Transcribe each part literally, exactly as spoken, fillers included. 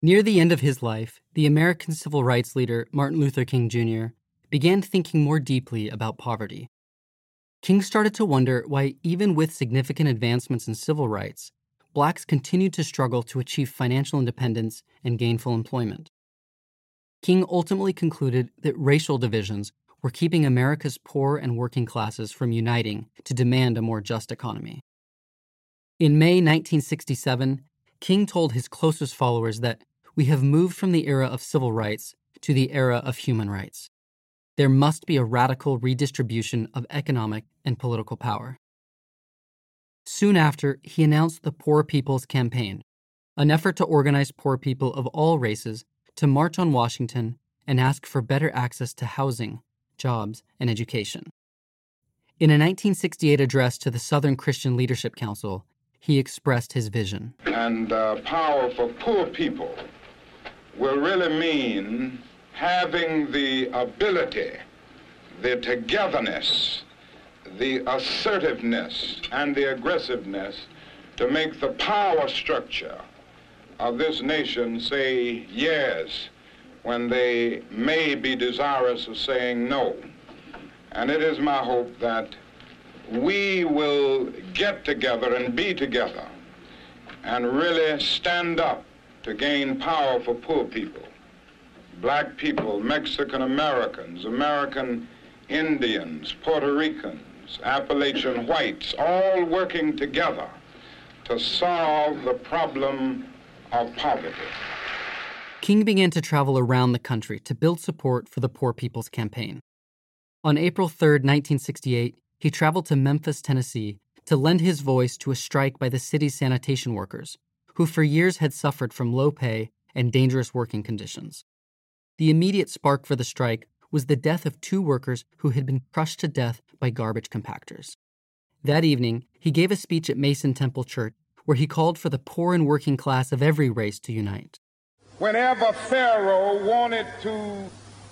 Near the end of his life, the American civil rights leader Martin Luther King Junior began thinking more deeply about poverty. King started to wonder why, even with significant advancements in civil rights, Blacks continued to struggle to achieve financial independence and gainful employment. King ultimately concluded that racial divisions were keeping America's poor and working classes from uniting to demand a more just economy. In May nineteen sixty-seven, King told his closest followers that we have moved from the era of civil rights to the era of human rights. There must be a radical redistribution of economic and political power. Soon after, he announced the Poor People's Campaign, an effort to organize poor people of all races to march on Washington and ask for better access to housing, jobs, and education. In a nineteen sixty-eight address to the Southern Christian Leadership Council, he expressed his vision. And uh, power for poor people will really mean having the ability, the togetherness, the assertiveness, and the aggressiveness to make the power structure of this nation say yes when they may be desirous of saying no. And it is my hope that we will get together and be together and really stand up to gain power for poor people, Black people, Mexican Americans, American Indians, Puerto Ricans, Appalachian whites, all working together to solve the problem of poverty. King began to travel around the country to build support for the Poor People's Campaign. On April third, nineteen sixty-eight, he traveled to Memphis, Tennessee, to lend his voice to a strike by the city's sanitation workers, who for years had suffered from low pay and dangerous working conditions. The immediate spark for the strike was the death of two workers who had been crushed to death by garbage compactors. That evening, he gave a speech at Mason Temple Church where he called for the poor and working class of every race to unite. Whenever Pharaoh wanted to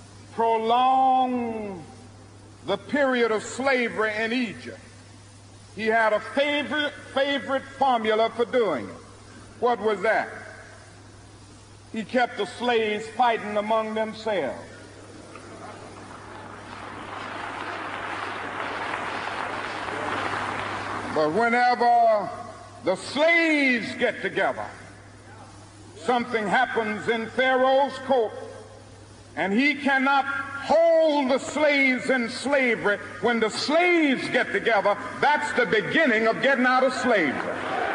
prolong the period of slavery in Egypt, he had a favorite, favorite formula for doing it. What was that? He kept the slaves fighting among themselves. But whenever the slaves get together, something happens in Pharaoh's court, and he cannot hold the slaves in slavery. When the slaves get together, that's the beginning of getting out of slavery.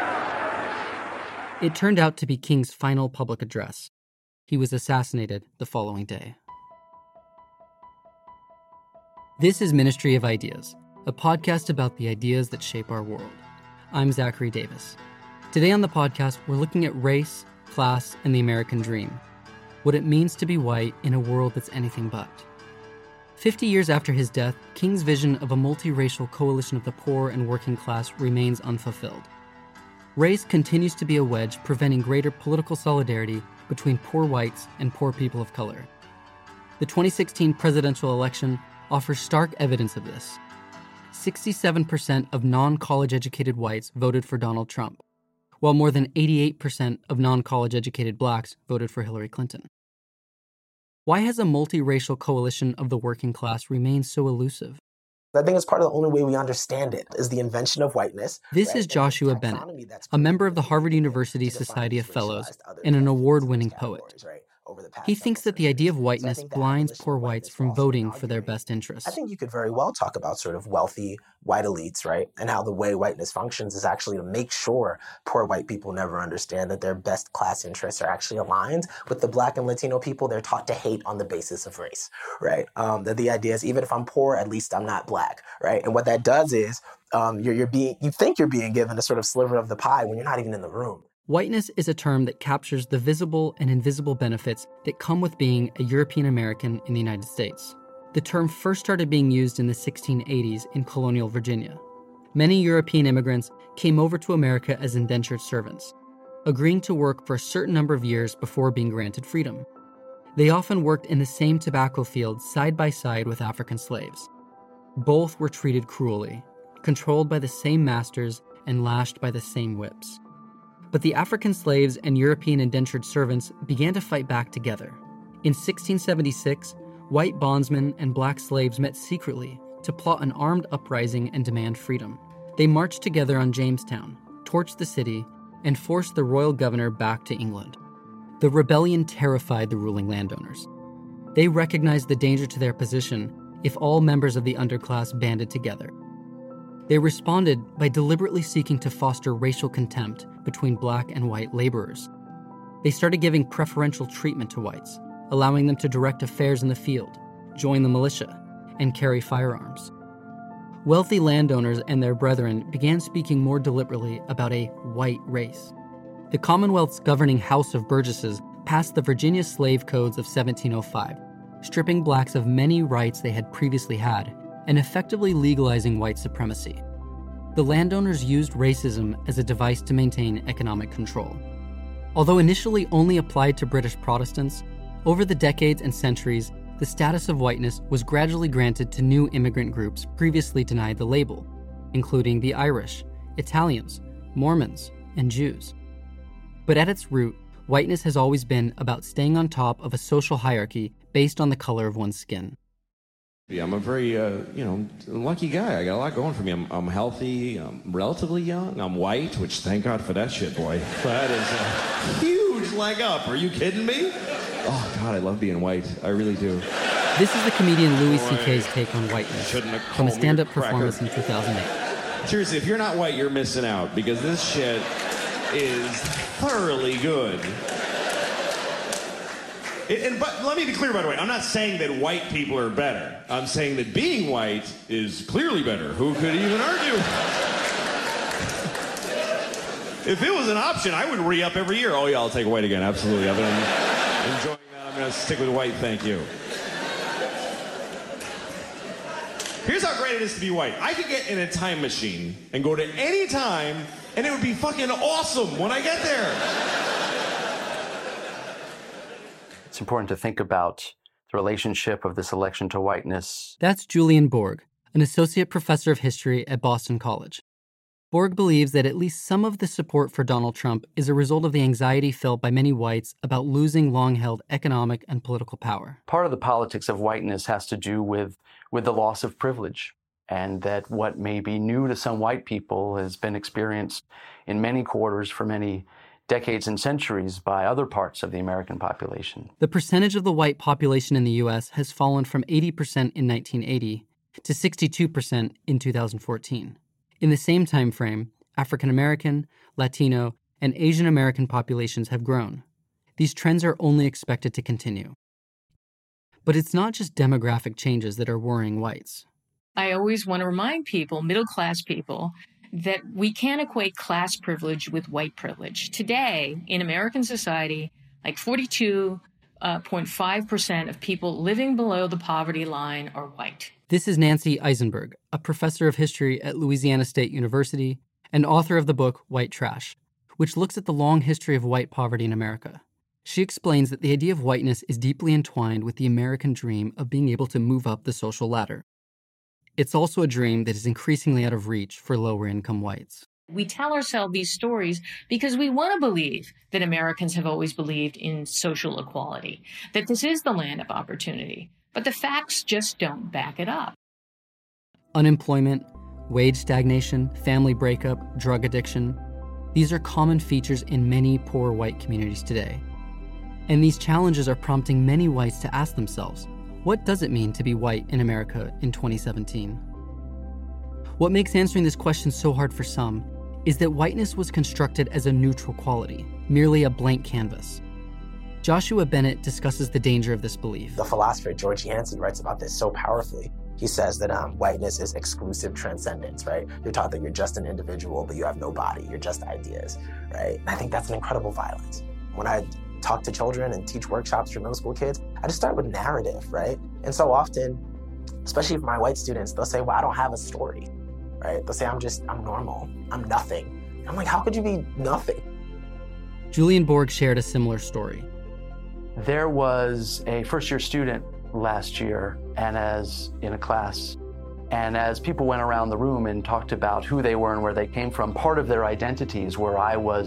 It turned out to be King's final public address. He was assassinated the following day. This is Ministry of Ideas, a podcast about the ideas that shape our world. I'm Zachary Davis. Today on the podcast, we're looking at race, class, and the American dream. What it means to be white in a world that's anything but. Fifty years after his death, King's vision of a multiracial coalition of the poor and working class remains unfulfilled. Race continues to be a wedge preventing greater political solidarity between poor whites and poor people of color. The twenty sixteen presidential election offers stark evidence of this. sixty-seven percent of non-college educated whites voted for Donald Trump, while more than eighty-eight percent of non-college educated blacks voted for Hillary Clinton. Why has a multiracial coalition of the working class remained so elusive? I think it's part of the only way we understand it is the invention of whiteness. This right? is Joshua Bennett, a member of the Harvard University Society of Fellows and an award-winning poet. Right? He thinks that the idea of whiteness blinds poor whites from voting for their best interests. I think you could very well talk about sort of wealthy white elites, right? And how the way whiteness functions is actually to make sure poor white people never understand that their best class interests are actually aligned with the Black and Latino people they're taught to hate on the basis of race, right? Um, that the idea is even if I'm poor, at least I'm not Black, right? And what that does is um, you're, you're being, you think you're being given a sort of sliver of the pie when you're not even in the room. Whiteness is a term that captures the visible and invisible benefits that come with being a European American in the United States. The term first started being used in the sixteen eighties in colonial Virginia. Many European immigrants came over to America as indentured servants, agreeing to work for a certain number of years before being granted freedom. They often worked in the same tobacco fields side by side with African slaves. Both were treated cruelly, controlled by the same masters and lashed by the same whips. But the African slaves and European indentured servants began to fight back together. In sixteen seventy-six, white bondsmen and black slaves met secretly to plot an armed uprising and demand freedom. They marched together on Jamestown, torched the city, and forced the royal governor back to England. The rebellion terrified the ruling landowners. They recognized the danger to their position if all members of the underclass banded together. They responded by deliberately seeking to foster racial contempt between black and white laborers. They started giving preferential treatment to whites, allowing them to direct affairs in the field, join the militia, and carry firearms. Wealthy landowners and their brethren began speaking more deliberately about a white race. The Commonwealth's governing House of Burgesses passed the Virginia Slave Codes of seventeen oh five, stripping blacks of many rights they had previously had and effectively legalizing white supremacy. The landowners used racism as a device to maintain economic control. Although initially only applied to British Protestants, over the decades and centuries, the status of whiteness was gradually granted to new immigrant groups previously denied the label, including the Irish, Italians, Mormons, and Jews. But at its root, whiteness has always been about staying on top of a social hierarchy based on the color of one's skin. I'm a very, uh, you know, lucky guy. I got a lot going for me. I'm, I'm healthy, I'm relatively young, I'm white, which thank God for that shit, boy. That is a huge leg up. Are you kidding me? Oh, God, I love being white. I really do. This is the comedian Louis C K's take on whiteness from a stand-up performance in two thousand eight. Seriously, if you're not white, you're missing out, because this shit is thoroughly good. And, but let me be clear, by the way, I'm not saying that white people are better. I'm saying that being white is clearly better. Who could even argue? If it was an option, I would re-up every year. Oh, yeah, I'll take white again. Absolutely. I've been enjoying that. I'm going to stick with white. Thank you. Here's how great it is to be white. I could get in a time machine and go to any time, and it would be fucking awesome when I get there. It's important to think about the relationship of this election to whiteness. That's Julian Borg, an associate professor of history at Boston College. Borg believes that at least some of the support for Donald Trump is a result of the anxiety felt by many whites about losing long-held economic and political power. Part of the politics of whiteness has to do with, with the loss of privilege, and that what may be new to some white people has been experienced in many quarters for many decades and centuries by other parts of the American population. The percentage of the white population in the U S has fallen from eighty percent in nineteen eighty to sixty-two percent in two thousand fourteen. In the same time frame, African American, Latino, and Asian American populations have grown. These trends are only expected to continue. But it's not just demographic changes that are worrying whites. I always want to remind people, middle-class people, that we can't equate class privilege with white privilege. Today, in American society, like forty-two point five percent of people living below the poverty line are white. This is Nancy Eisenberg, a professor of history at Louisiana State University and author of the book White Trash, which looks at the long history of white poverty in America. She explains that the idea of whiteness is deeply entwined with the American dream of being able to move up the social ladder. It's also a dream that is increasingly out of reach for lower-income whites. We tell ourselves these stories because we want to believe that Americans have always believed in social equality, that this is the land of opportunity, but the facts just don't back it up. Unemployment, wage stagnation, family breakup, drug addiction, these are common features in many poor white communities today. And these challenges are prompting many whites to ask themselves, what does it mean to be white in America in twenty seventeen? What makes answering this question so hard for some is that whiteness was constructed as a neutral quality, merely a blank canvas. Joshua Bennett discusses the danger of this belief. The philosopher George Yancey writes about this so powerfully. He says that um, whiteness is exclusive transcendence, right? You're taught that you're just an individual, but you have no body, you're just ideas, right? And I think that's an incredible violence. When I talk to children and teach workshops for middle school kids, I just start with narrative, right? And so often, especially for my white students, they'll say, well, I don't have a story, right? They'll say, I'm just, I'm normal, I'm nothing. I'm like, how could you be nothing? Julian Borg shared a similar story. There was a first-year student last year, and as in a class, and as people went around the room and talked about who they were and where they came from, part of their identities were, I was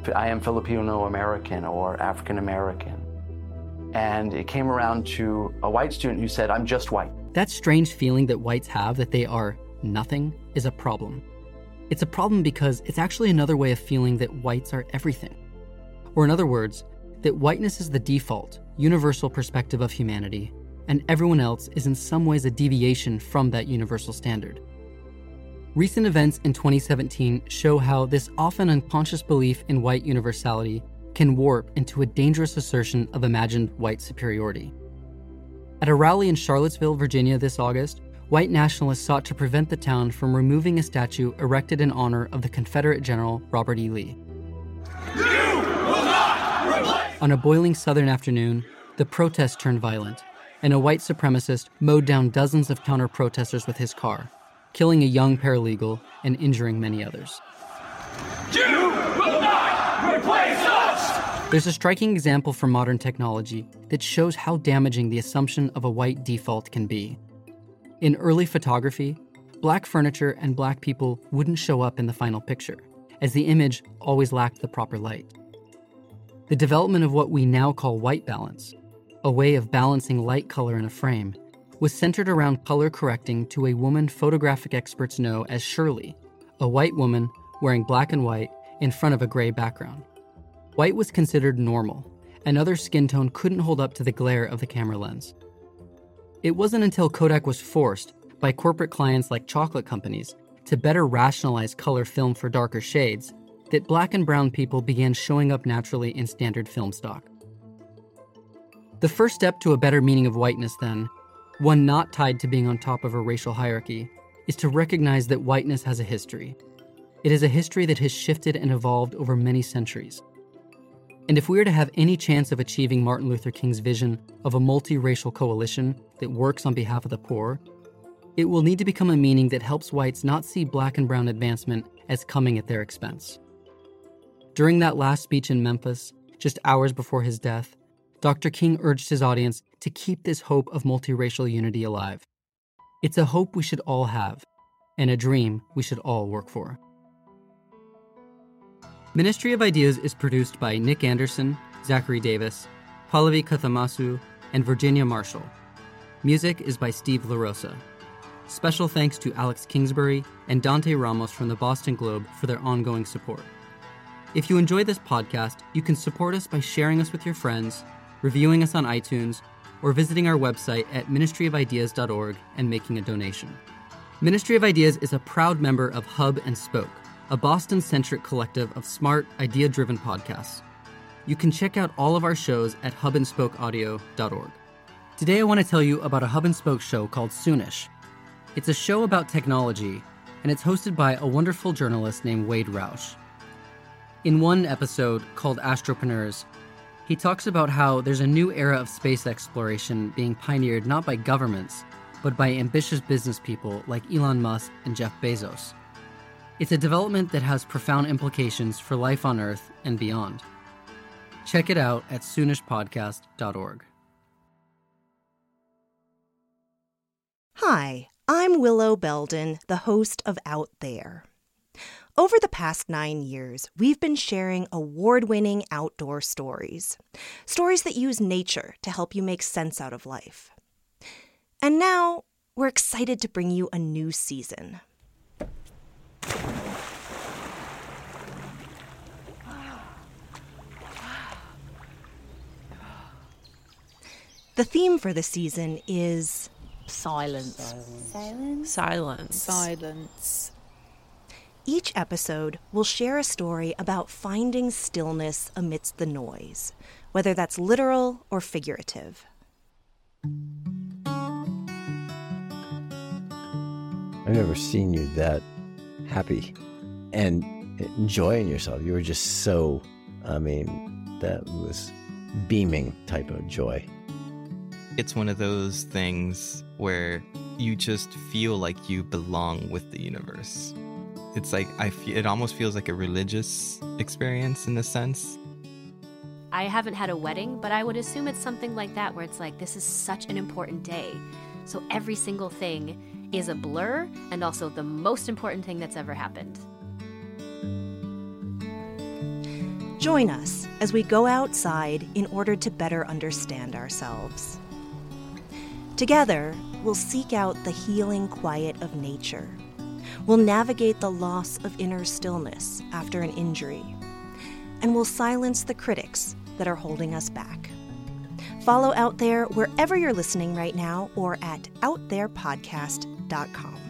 I am Filipino American or African American. And it came around to a white student who said, I'm just white. That strange feeling that whites have that they are nothing is a problem. It's a problem because it's actually another way of feeling that whites are everything. Or in other words, that whiteness is the default, universal perspective of humanity, and everyone else is in some ways a deviation from that universal standard. Recent events in twenty seventeen show how this often unconscious belief in white universality can warp into a dangerous assertion of imagined white superiority. At a rally in Charlottesville, Virginia this August, white nationalists sought to prevent the town from removing a statue erected in honor of the Confederate General Robert E. Lee. You will not replace! On a boiling southern afternoon, the protest turned violent, and a white supremacist mowed down dozens of counter-protesters with his car, killing a young paralegal and injuring many others. You will not replace us! There's a striking example from modern technology that shows how damaging the assumption of a white default can be. In early photography, black furniture and black people wouldn't show up in the final picture, as the image always lacked the proper light. The development of what we now call white balance, a way of balancing light color in a frame, was centered around color correcting to a woman photographic experts know as Shirley, a white woman wearing black and white in front of a gray background. White was considered normal, and other skin tone couldn't hold up to the glare of the camera lens. It wasn't until Kodak was forced, by corporate clients like chocolate companies, to better rationalize color film for darker shades, that black and brown people began showing up naturally in standard film stock. The first step to a better meaning of whiteness, then, one not tied to being on top of a racial hierarchy, is to recognize that whiteness has a history. It is a history that has shifted and evolved over many centuries. And if we are to have any chance of achieving Martin Luther King's vision of a multiracial coalition that works on behalf of the poor, it will need to become a meaning that helps whites not see black and brown advancement as coming at their expense. During that last speech in Memphis, just hours before his death, Doctor King urged his audience to keep this hope of multiracial unity alive. It's a hope we should all have, and a dream we should all work for. Ministry of Ideas is produced by Nick Anderson, Zachary Davis, Pallavi Kathamasu, and Virginia Marshall. Music is by Steve LaRosa. Special thanks to Alex Kingsbury and Dante Ramos from the Boston Globe for their ongoing support. If you enjoy this podcast, you can support us by sharing us with your friends, reviewing us on iTunes, or visiting our website at ministry of ideas dot org and making a donation. Ministry of Ideas is a proud member of Hub and Spoke, a Boston-centric collective of smart, idea-driven podcasts. You can check out all of our shows at hub and spoke audio dot org. Today I want to tell you about a Hub and Spoke show called Soonish. It's a show about technology, and it's hosted by a wonderful journalist named Wade Roush. In one episode called Astropreneurs, he talks about how there's a new era of space exploration being pioneered not by governments, but by ambitious business people like Elon Musk and Jeff Bezos. It's a development that has profound implications for life on Earth and beyond. Check it out at soonish podcast dot org. Hi, I'm Willow Belden, the host of Out There. Over the past nine years, we've been sharing award-winning outdoor stories. Stories that use nature to help you make sense out of life. And now, we're excited to bring you a new season. The theme for the season is... Silence. Silence. Silence. Silence. Each episode will share a story about finding stillness amidst the noise, whether that's literal or figurative. I've never seen you that happy and enjoying yourself. You were just so, I mean, that was beaming type of joy. It's one of those things where you just feel like you belong with the universe. It's like, I feel, it almost feels like a religious experience in a sense. I haven't had a wedding, but I would assume it's something like that, where it's like, this is such an important day. So every single thing is a blur, and also the most important thing that's ever happened. Join us as we go outside in order to better understand ourselves. Together, we'll seek out the healing quiet of nature. We'll navigate the loss of inner stillness after an injury. And we'll silence the critics that are holding us back. Follow Out There wherever you're listening right now or at out there podcast dot com.